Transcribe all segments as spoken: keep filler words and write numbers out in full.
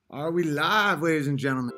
Are we live, ladies and gentlemen?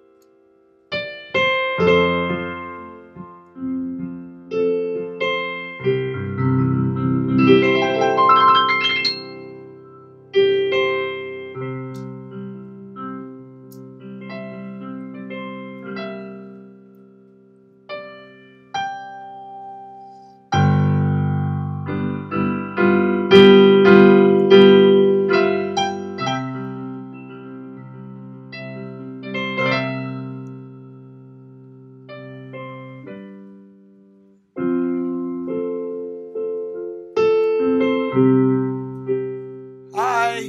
Hi.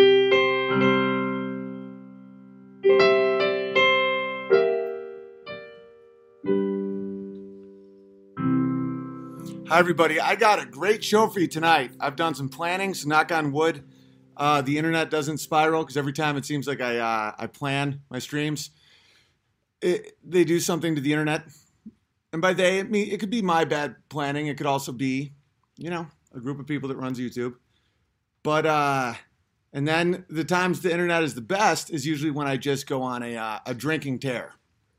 Hi, everybody. I got a great show for you tonight. I've done some planning, so knock on wood, uh, the internet doesn't spiral because every time it seems like I uh, I plan my streams, it, they do something to the internet. And by they, it, me, it could be my bad planning. It could also be, you know, a group of people that runs YouTube. But, uh, and then the times the internet is the best is usually when I just go on a, uh, a drinking tear.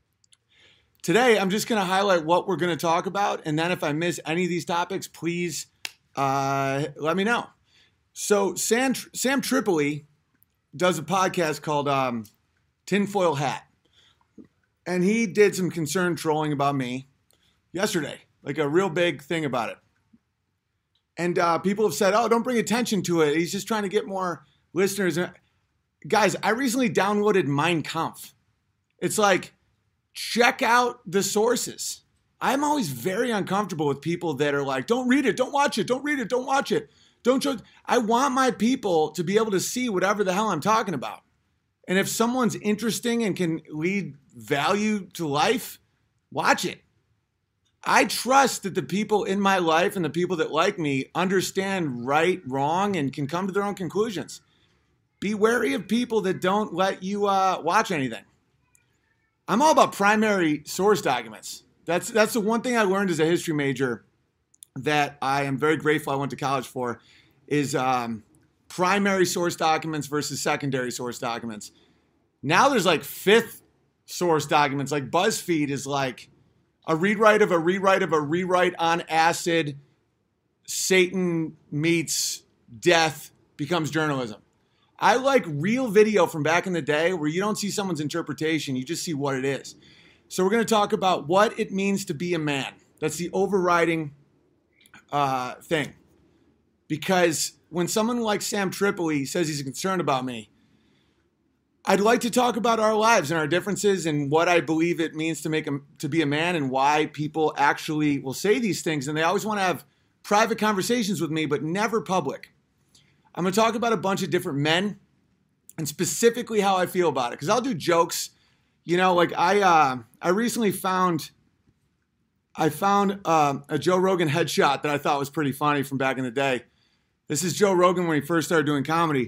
Today, I'm just going to highlight what we're going to talk about. And then if I miss any of these topics, please uh, let me know. So Sam, Sam Tripoli does a podcast called um, Tinfoil Hat. And he did some concerned trolling about me yesterday, like a real big thing about it. And uh, people have said, oh, don't bring attention to it. He's just trying to get more listeners. Guys, I recently downloaded Mein Kampf. It's like, check out the sources. I'm always very uncomfortable with people that are like, don't read it, don't watch it, don't read it, don't watch it. Don't show. I want my people to be able to see whatever the hell I'm talking about. And if someone's interesting and can lead value to life, watch it. I trust that the people in my life and the people that like me understand right, wrong, and can come to their own conclusions. Be wary of people that don't let you uh, watch anything. I'm all about primary source documents. That's that's the one thing I learned as a history major that I am very grateful I went to college for is um, primary source documents versus secondary source documents. Now there's like fifth source documents. Like BuzzFeed is like a rewrite of a rewrite of a rewrite on acid. Satan meets death becomes journalism. I like real video from back in the day where you don't see someone's interpretation. You just see what it is. So we're going to talk about what it means to be a man. That's the overriding uh, thing. Because when someone like Sam Tripoli says he's concerned about me, I'd like to talk about our lives and our differences and what I believe it means to make a, to be a man and why people actually will say these things. And they always want to have private conversations with me, but never public. I'm going to talk about a bunch of different men and specifically how I feel about it. Because I'll do jokes. You know, like I uh, I recently found, I found uh, a Joe Rogan headshot that I thought was pretty funny from back in the day. This is Joe Rogan when he first started doing comedy.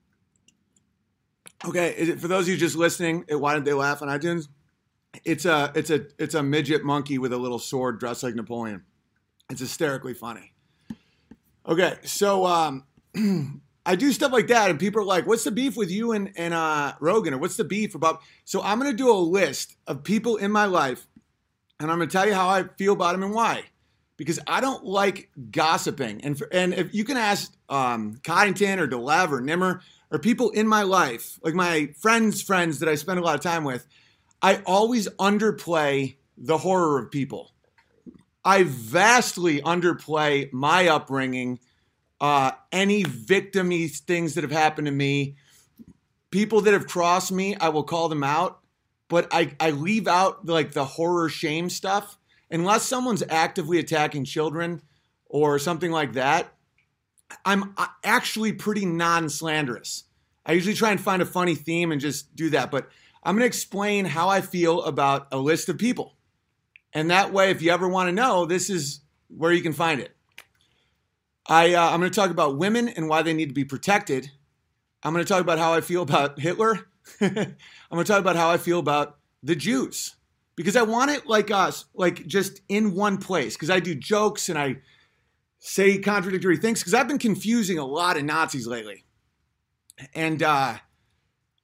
Okay, is it, for those of you just listening, why did they laugh on iTunes? It's a, it's a, it's a midget monkey with a little sword dressed like Napoleon. It's hysterically funny. Okay, so... Um, I do stuff like that, and people are like, what's the beef with you and, and uh, Rogan, or what's the beef about? So I'm going to do a list of people in my life, and I'm going to tell you how I feel about them and why. Because I don't like gossiping. And for, and if you can ask um, Coddington or Delev or Nimmer or people in my life, like my friends' friends that I spend a lot of time with, I always underplay the horror of people. I vastly underplay my upbringing, Uh, any victim-y things that have happened to me, people that have crossed me, I will call them out, but I, I leave out like the horror shame stuff. Unless someone's actively attacking children or something like that, I'm actually pretty non-slanderous. I usually try and find a funny theme and just do that, but I'm going to explain how I feel about a list of people. And that way, if you ever want to know, this is where you can find it. I, uh, I'm going to talk about women and why they need to be protected. I'm going to talk about how I feel about Hitler. I'm going to talk about how I feel about the Jews. Because I want it like us, like just in one place. Because I do jokes and I say contradictory things. Because I've been confusing a lot of Nazis lately. And uh,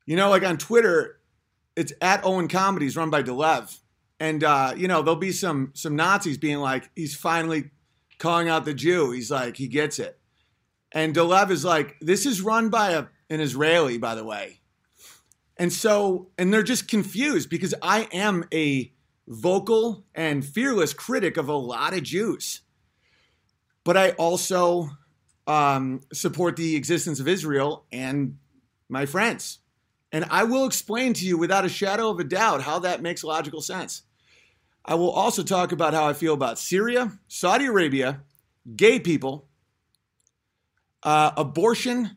You know, like on Twitter, it's at Owen Comedies run by Delev. And, uh, you know, there'll be some some Nazis being like, he's finally calling out the Jew. He's like, he gets it. And Delev is like, this is run by a, an Israeli, by the way. And so, and they're just confused because I am a vocal and fearless critic of a lot of Jews. But I also um, support the existence of Israel and my friends. And I will explain to you without a shadow of a doubt how that makes logical sense. I will also talk about how I feel about Syria, Saudi Arabia, gay people, uh, abortion,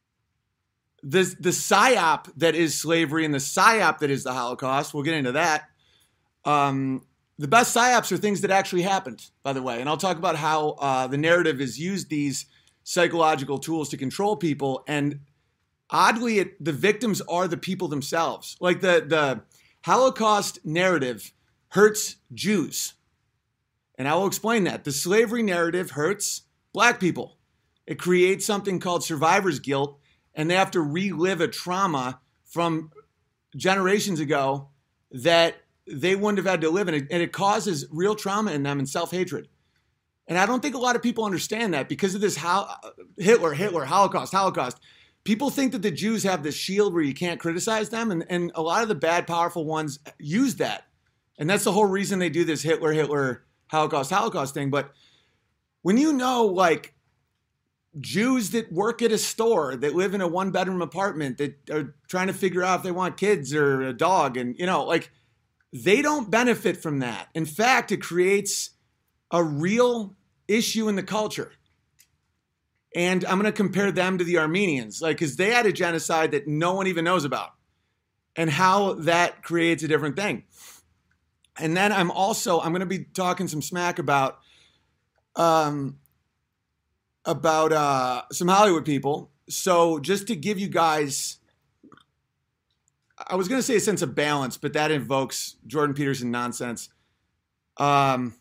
the, the psyop that is slavery and the psyop that is the Holocaust. We'll get into that. Um, the best psyops are things that actually happened, by the way. And I'll talk about how uh, the narrative has used these psychological tools to control people. And oddly, it, the victims are the people themselves. Like the, the Holocaust narrative hurts Jews. And I will explain that. The slavery narrative hurts black people. It creates something called survivor's guilt, and they have to relive a trauma from generations ago that they wouldn't have had to live in. And it causes real trauma in them and self-hatred. And I don't think a lot of people understand that because of this how Hitler, Hitler, Holocaust, Holocaust. People think that the Jews have this shield where you can't criticize them. And, and a lot of the bad, powerful ones use that. And that's the whole reason they do this Hitler, Hitler, Holocaust, Holocaust thing. But when you know, like, Jews that work at a store, that live in a one-bedroom apartment, that are trying to figure out if they want kids or a dog, and, you know, like, they don't benefit from that. In fact, it creates a real issue in the culture. And I'm going to compare them to the Armenians, like, because they had a genocide that no one even knows about, and how that creates a different thing. And then I'm also, I'm going to be talking some smack about, um, about uh, some Hollywood people. So just to give you guys, I was going to say a sense of balance, but that invokes Jordan Peterson nonsense. Um,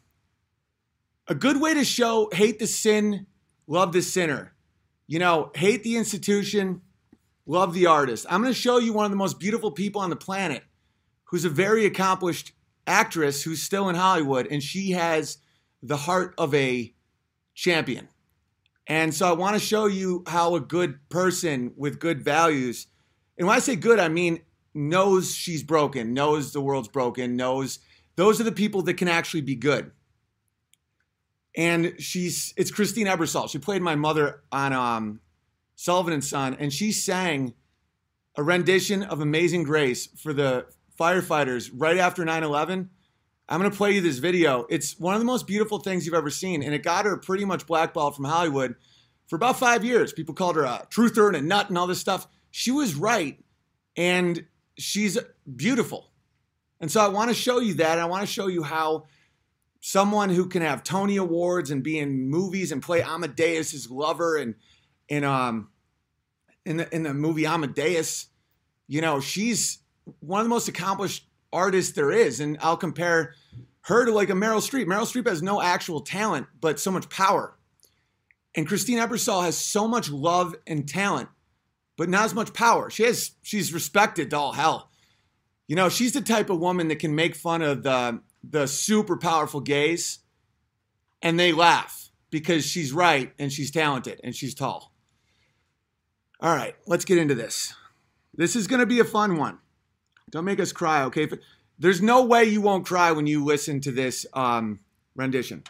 a good way to show hate the sin, love the sinner. You know, hate the institution, love the artist. I'm going to show you one of the most beautiful people on the planet who's a very accomplished actress who's still in Hollywood, and she has the heart of a champion. And so I want to show you how a good person with good values, and when I say good, I mean knows she's broken, knows the world's broken, knows those are the people that can actually be good. And she's, it's Christine Ebersole. She played my mother on um, Sullivan and Son, and she sang a rendition of Amazing Grace for the firefighters right after nine eleven. I'm going to play you this video. It's one of the most beautiful things you've ever seen, and it got her pretty much blackballed from Hollywood for about five years. People called her a truther and a nut and all this stuff. She was right, and she's beautiful. And so I want to show you that, and I want to show you how someone who can have Tony Awards and be in movies and play Amadeus's lover and in um in the in the movie Amadeus, you know, she's one of the most accomplished artists there is. And I'll compare her to like a Meryl Streep. Meryl Streep has no actual talent, but so much power. And Christine Ebersole has so much love and talent, but not as much power. She has, she's respected to all hell. You know, she's the type of woman that can make fun of the, the super powerful gays and they laugh because she's right and she's talented and she's tall. All right, let's get into this. This is going to be a fun one. Don't make us cry, okay? There's no way you won't cry when you listen to this um, rendition.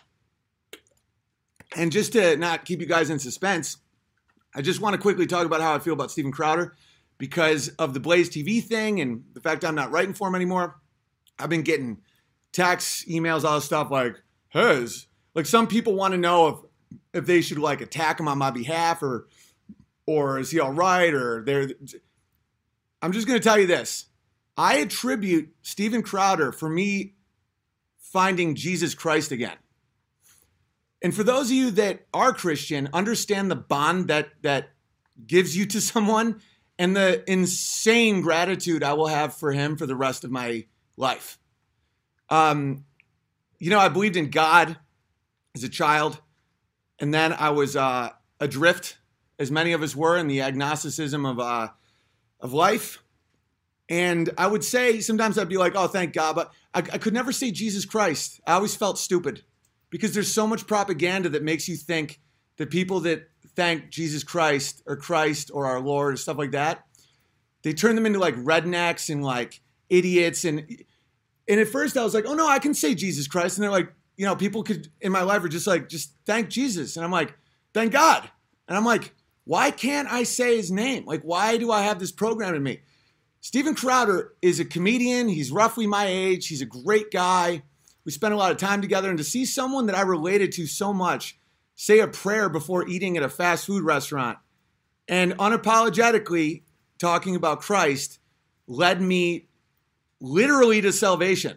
And just to not keep you guys in suspense, I just want to quickly talk about how I feel about Steven Crowder because of the Blaze T V thing and the fact I'm not writing for him anymore. I've been getting texts, emails, all this stuff like, hey, is, like some people want to know if if they should like attack him on my behalf or or is he all right or they're. I'm just going to tell you this. I attribute Steven Crowder for me finding Jesus Christ again. And for those of you that are Christian, understand the bond that that gives you to someone and the insane gratitude I will have for him for the rest of my life. Um, you know, I believed in God as a child, and then I was uh, adrift, as many of us were, in the agnosticism of uh, of life. And I would say, sometimes I'd be like, oh, thank God, but I, I could never say Jesus Christ. I always felt stupid because there's so much propaganda that makes you think that people that thank Jesus Christ or Christ or our Lord or stuff like that, they turn them into like rednecks and like idiots. And, and at first I was like, oh no, I can say Jesus Christ. And they're like, you know, people could in my life are just like, just thank Jesus. And I'm like, thank God. And I'm like, why can't I say his name? Like, why do I have this program in me? Steven Crowder is a comedian. He's roughly my age. He's a great guy. We spent a lot of time together. And to see someone that I related to so much say a prayer before eating at a fast food restaurant and unapologetically talking about Christ led me literally to salvation.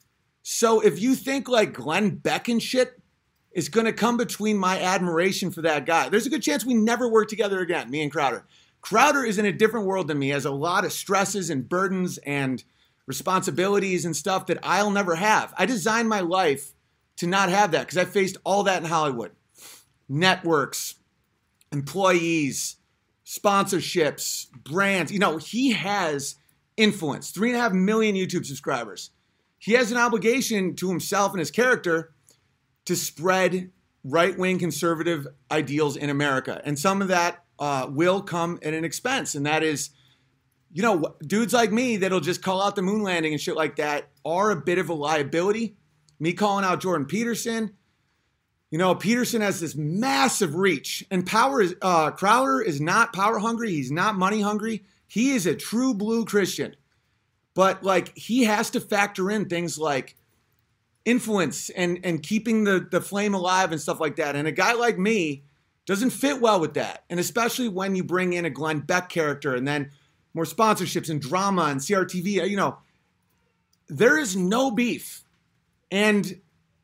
So if you think like Glenn Beck and shit is going to come between my admiration for that guy, there's a good chance we never work together again, me and Crowder. Crowder is in a different world than me, has a lot of stresses and burdens and responsibilities and stuff that I'll never have. I designed my life to not have that because I faced all that in Hollywood. Networks, employees, sponsorships, brands. You know, he has influence, three and a half million YouTube subscribers. He has an obligation to himself and his character to spread right-wing conservative ideals in America. And some of that uh, will come at an expense. And that is, you know, dudes like me that'll just call out the moon landing and shit like that are a bit of a liability. Me calling out Jordan Peterson. You know, Peterson has this massive reach. And power is, uh, Crowder is not power hungry. He's not money hungry. He is a true blue Christian. But like, he has to factor in things like influence and, and keeping the, the flame alive and stuff like that. And a guy like me doesn't fit well with that. And especially when you bring in a Glenn Beck character and then more sponsorships and drama and C R T V, you know, there is no beef. And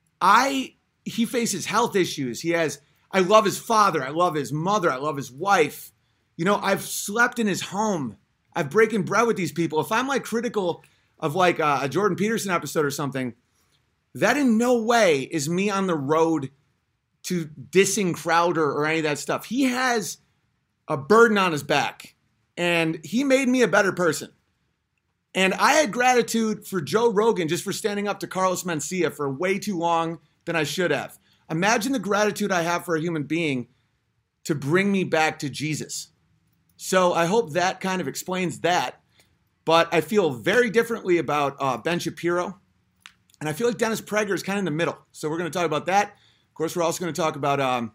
I, he faces health issues. He has, I love his father. I love his mother. I love his wife. You know, I've slept in his home. I've breaking bread with these people. If I'm like critical of like a, a Jordan Peterson episode or something, that in no way is me on the road to dissing Crowder or any of that stuff. He has a burden on his back and he made me a better person. And I had gratitude for Joe Rogan just for standing up to Carlos Mencia for way too long than I should have. Imagine the gratitude I have for a human being to bring me back to Jesus. So I hope that kind of explains that. But I feel very differently about uh, Ben Shapiro. And I feel like Dennis Prager is kind of in the middle. So we're going to talk about that. Of course, we're also going to talk about um,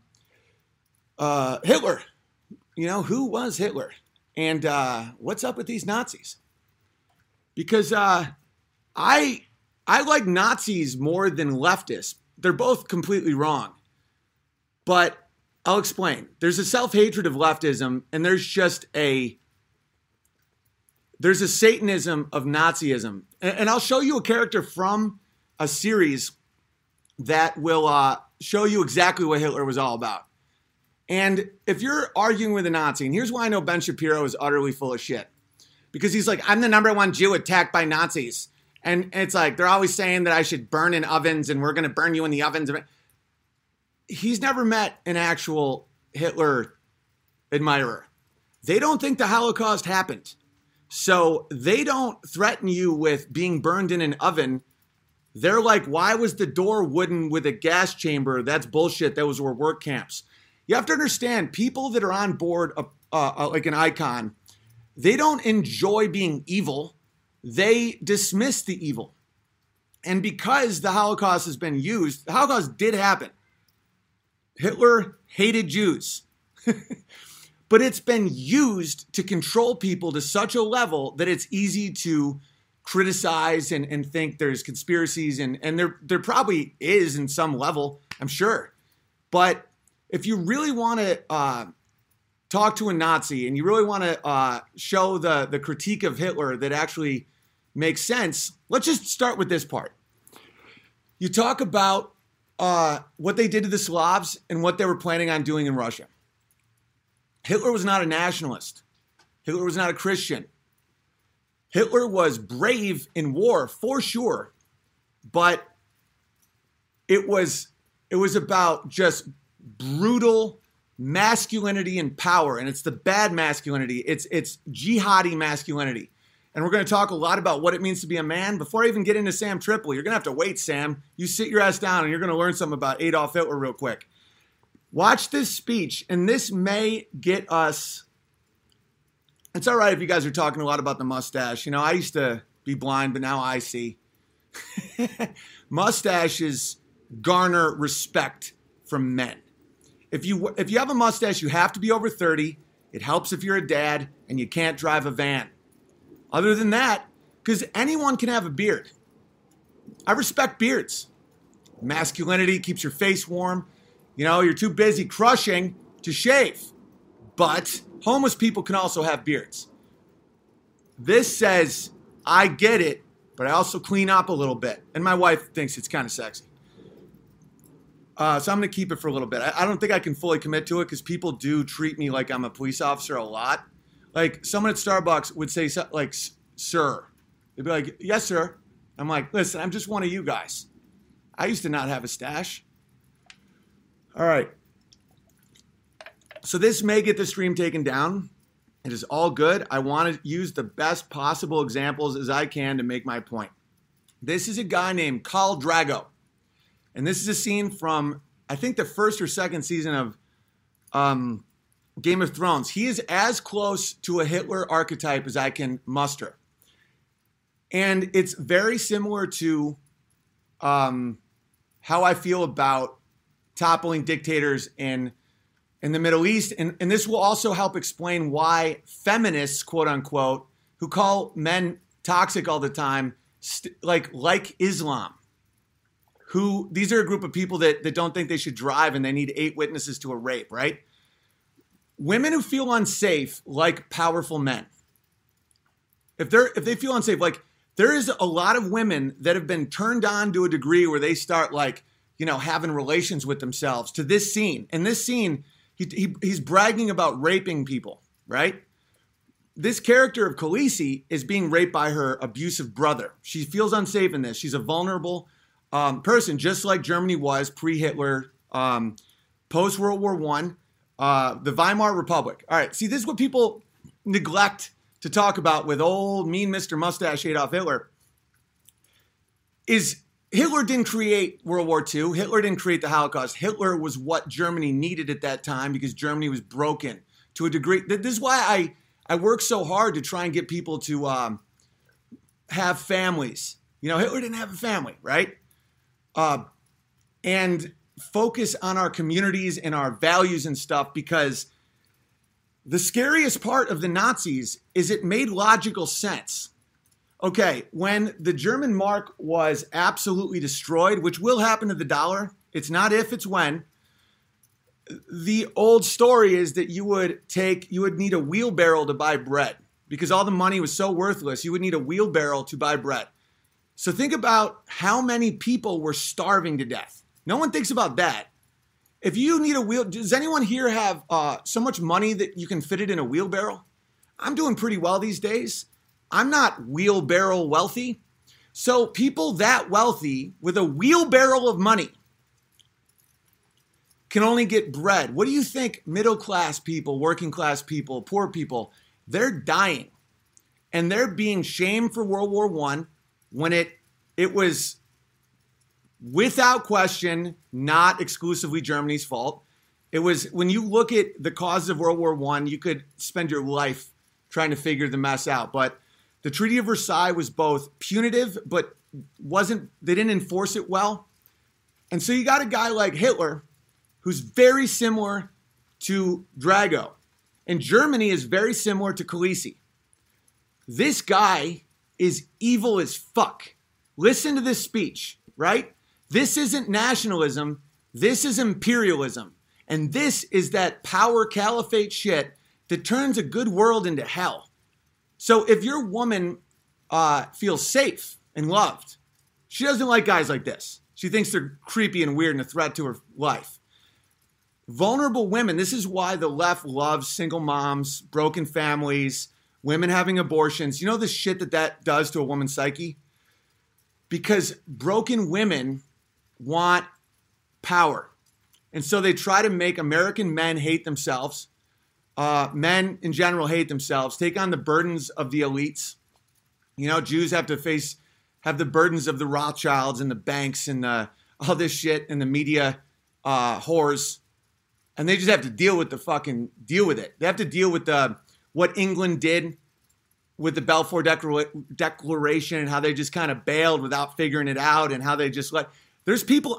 uh, Hitler. You know, who was Hitler? And uh, what's up with these Nazis? Because uh, I I like Nazis more than leftists. They're both completely wrong. But I'll explain. There's a self-hatred of leftism, and there's just a there's a Satanism of Nazism. And, and I'll show you a character from a series that will uh, show you exactly what Hitler was all about. And if you're arguing with a Nazi, and here's why I know Ben Shapiro is utterly full of shit. Because he's like, I'm the number one Jew attacked by Nazis. And it's like, they're always saying that I should burn in ovens and we're going to burn you in the ovens. He's never met an actual Hitler admirer. They don't think the Holocaust happened. So they don't threaten you with being burned in an oven. They're like, why was the door wooden with a gas chamber? That's bullshit. Those were work camps. You have to understand, people that are on board, uh, uh, like an icon, they don't enjoy being evil. They dismiss the evil. And because the Holocaust has been used, the Holocaust did happen. Hitler hated Jews. But it's been used to control people to such a level that it's easy to criticize and, and think there's conspiracies. And, and there, there probably is in some level, I'm sure. But if you really want to uh, talk to a Nazi and you really want to uh, show the, the critique of Hitler that actually makes sense, let's just start with this part. You talk about uh, what they did to the Slavs and what they were planning on doing in Russia. Hitler was not a nationalist. Hitler was not a Christian. Hitler was brave in war, for sure, but it was it was about just brutal masculinity and power, and it's the bad masculinity. It's it's jihadi masculinity. And we're going to talk a lot about what it means to be a man. Before I even get into Sam Tripoli, you're going to have to wait, Sam. You sit your ass down and you're going to learn something about Adolf Hitler real quick. Watch this speech, and this may get us... It's all right if you guys are talking a lot about the mustache. You know, I used to be blind, but now I see. Mustaches garner respect from men. If you if you have a mustache, you have to be over thirty. It helps if you're a dad and you can't drive a van. Other than that, because anyone can have a beard. I respect beards. Masculinity keeps your face warm. You know, you're too busy crushing to shave. But homeless people can also have beards. This says, I get it, but I also clean up a little bit. And my wife thinks it's kind of sexy. Uh, so I'm going to keep it for a little bit. I, I don't think I can fully commit to it because people do treat me like I'm a police officer a lot. Like someone at Starbucks would say, so, like, sir. They'd be like, yes, sir. I'm like, listen, I'm just one of you guys. I used to not have a stash. All right. So this may get the stream taken down. It is all good. I want to use the best possible examples as I can to make my point. This is a guy named Khal Drogo. And this is a scene from, I think, the first or second season of um, Game of Thrones. He is as close to a Hitler archetype as I can muster. And it's very similar to um, how I feel about toppling dictators in, in the Middle East. And, and this will also help explain why feminists, quote unquote, who call men toxic all the time, st- like, like Islam. Who, these are a group of people that, that don't think they should drive and they need eight witnesses to a rape, right? Women who feel unsafe like powerful men. If they're if they feel unsafe, like there is a lot of women that have been turned on to a degree where they start like, you know, having relations with themselves to this scene. In this scene, he, he he's bragging about raping people, right? This character of Khaleesi is being raped by her abusive brother. She feels unsafe in this. She's a vulnerable Um, person, just like Germany was pre-Hitler, um, post-World War One, uh, the Weimar Republic. All right, see, this is what people neglect to talk about with old mean Mister Mustache Adolf Hitler, is Hitler didn't create World War Two. Hitler didn't create the Holocaust. Hitler was what Germany needed at that time because Germany was broken to a degree. This is why I, I work so hard to try and get people to um, have families. You know, Hitler didn't have a family, right? Uh, and focus on our communities and our values and stuff, because the scariest part of the Nazis is it made logical sense. Okay, when the German mark was absolutely destroyed, which will happen to the dollar, it's not if, it's when. The old story is that you would take, you would need a wheelbarrow to buy bread because all the money was so worthless. You would need a wheelbarrow to buy bread. So think about how many people were starving to death. No one thinks about that. If you need a wheel, does anyone here have uh, so much money that you can fit it in a wheelbarrow? I'm doing pretty well these days. I'm not wheelbarrow wealthy. So people that wealthy with a wheelbarrow of money can only get bread. What do you think middle class people, working class people, poor people, they're dying. And they're being shamed for World War One. When it it was, without question, not exclusively Germany's fault. It was, when you look at the causes of World War One, you could spend your life trying to figure the mess out. But the Treaty of Versailles was both punitive, but wasn't, they didn't enforce it well. And so you got a guy like Hitler, who's very similar to Drago. And Germany is very similar to Khaleesi. This guy is evil as fuck. Listen to this speech, right? This isn't nationalism. This is imperialism. And this is that power caliphate shit that turns a good world into hell. So if your woman uh, feels safe and loved, she doesn't like guys like this. She thinks they're creepy and weird and a threat to her life. Vulnerable women, this is why the left loves single moms, broken families, women having abortions. You know the shit that that does to a woman's psyche? Because broken women want power. And so they try to make American men hate themselves. Uh, men in general hate themselves, take on the burdens of the elites. You know, Jews have to face, have the burdens of the Rothschilds and the banks and the, all this shit and the media uh, whores. And they just have to deal with the fucking, deal with it. They have to deal with the, what England did with the Balfour Declara- Declaration and how they just kind of bailed without figuring it out and how they just let, there's people